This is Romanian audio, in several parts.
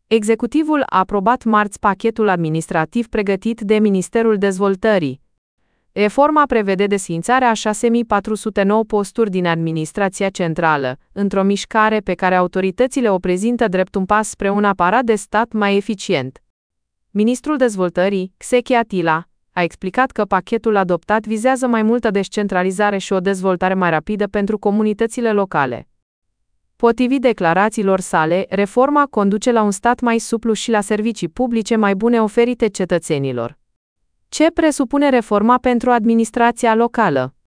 Executivul a aprobat marți pachetul administrativ pregătit de Ministerul Dezvoltării. Reforma prevede desființarea a 6409 posturi din administrația centrală, într-o mișcare pe care autoritățile o prezintă drept un pas spre un aparat de stat mai eficient. Ministrul Dezvoltării, Xeki Atila, a explicat că pachetul adoptat vizează mai multă descentralizare și o dezvoltare mai rapidă pentru comunitățile locale. Potrivit declarațiilor sale, reforma conduce la un stat mai suplu și la servicii publice mai bune oferite cetățenilor. Ce presupune reforma pentru administrația locală?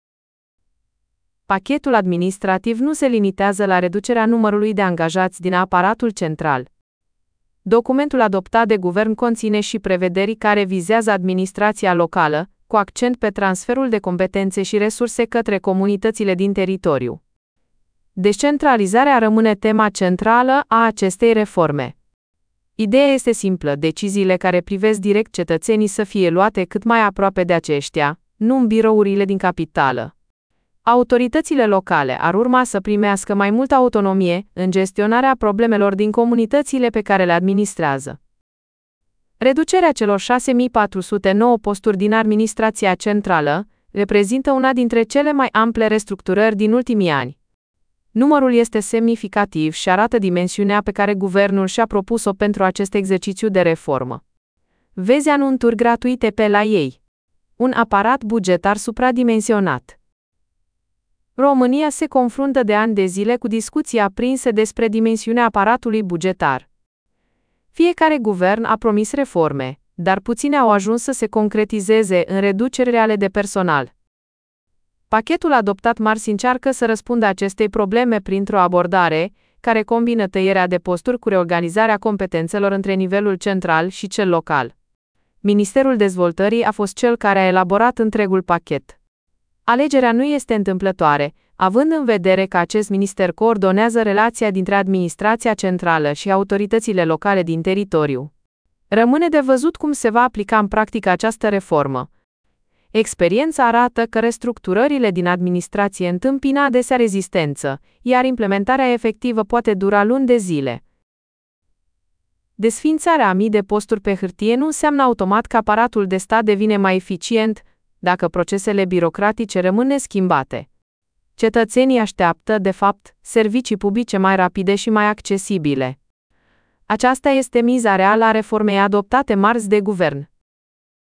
Pachetul administrativ nu se limitează la reducerea numărului de angajați din aparatul central. Documentul adoptat de guvern conține și prevederi care vizează administrația locală, cu accent pe transferul de competențe și resurse către comunitățile din teritoriu. Descentralizarea rămâne tema centrală a acestei reforme. Ideea este simplă: deciziile care privesc direct cetățenii să fie luate cât mai aproape de aceștia, nu în birourile din capitală. Autoritățile locale ar urma să primească mai multă autonomie în gestionarea problemelor din comunitățile pe care le administrează. Reducerea celor 6409 posturi din administrația centrală reprezintă una dintre cele mai ample restructurări din ultimii ani. Numărul este semnificativ și arată dimensiunea pe care guvernul și-a propus-o pentru acest exercițiu de reformă. Vezi anunțuri gratuite pe la ei. Un aparat bugetar supradimensionat. România se confruntă de ani de zile cu discuții aprinse despre dimensiunea aparatului bugetar. Fiecare guvern a promis reforme, dar puține au ajuns să se concretizeze în reduceri reale de personal. Pachetul adoptat marți încearcă să răspundă acestei probleme printr-o abordare care combină tăierea de posturi cu reorganizarea competențelor între nivelul central și cel local. Ministerul Dezvoltării a fost cel care a elaborat întregul pachet. Alegerea nu este întâmplătoare, având în vedere că acest minister coordonează relația dintre administrația centrală și autoritățile locale din teritoriu. Rămâne de văzut cum se va aplica în practică această reformă. Experiența arată că restructurările din administrație întâmpină adesea rezistență, iar implementarea efectivă poate dura luni de zile. Desființarea a mii de posturi pe hârtie nu înseamnă automat că aparatul de stat devine mai eficient, dacă procesele birocratice rămân neschimbate. Cetățenii așteaptă, de fapt, servicii publice mai rapide și mai accesibile. Aceasta este miza reală a reformei adoptate marți de guvern.